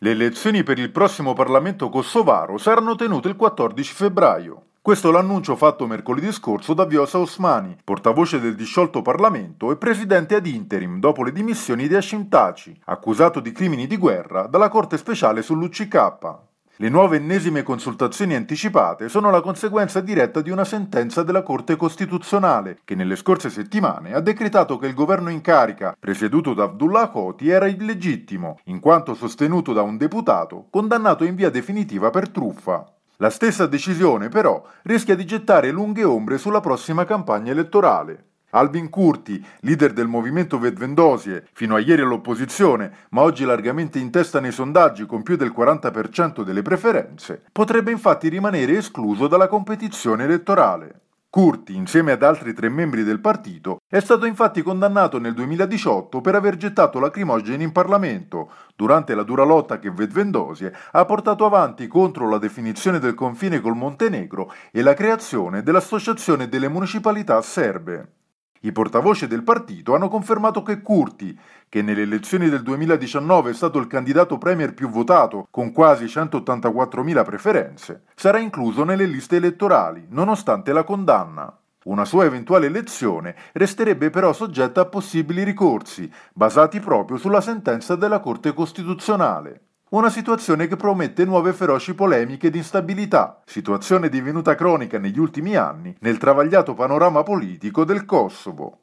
Le elezioni per il prossimo Parlamento kosovaro saranno tenute il 14 febbraio. Questo è l'annuncio fatto mercoledì scorso da Vjosa Osmani, portavoce del disciolto Parlamento e presidente ad interim dopo le dimissioni di Hashim Thaçi, accusato di crimini di guerra dalla Corte speciale sull'UCK. Le nuove ennesime consultazioni anticipate sono la conseguenza diretta di una sentenza della Corte Costituzionale, che nelle scorse settimane ha decretato che il governo in carica, presieduto da Abdullah Hoti, era illegittimo, in quanto sostenuto da un deputato condannato in via definitiva per truffa. La stessa decisione, però, rischia di gettare lunghe ombre sulla prossima campagna elettorale. Albin Kurti, leader del movimento Vetëvendosje, fino a ieri all'opposizione, ma oggi largamente in testa nei sondaggi con più del 40% delle preferenze, potrebbe infatti rimanere escluso dalla competizione elettorale. Kurti, insieme ad altri 3 membri del partito, è stato infatti condannato nel 2018 per aver gettato lacrimogeni in Parlamento, durante la dura lotta che Vetëvendosje ha portato avanti contro la definizione del confine col Montenegro e la creazione dell'Associazione delle Municipalità Serbe. I portavoce del partito hanno confermato che Kurti, che nelle elezioni del 2019 è stato il candidato premier più votato con quasi 184.000 preferenze, sarà incluso nelle liste elettorali, nonostante la condanna. Una sua eventuale elezione resterebbe però soggetta a possibili ricorsi, basati proprio sulla sentenza della Corte Costituzionale. Una situazione che promette nuove feroci polemiche ed instabilità, situazione divenuta cronica negli ultimi anni nel travagliato panorama politico del Kosovo.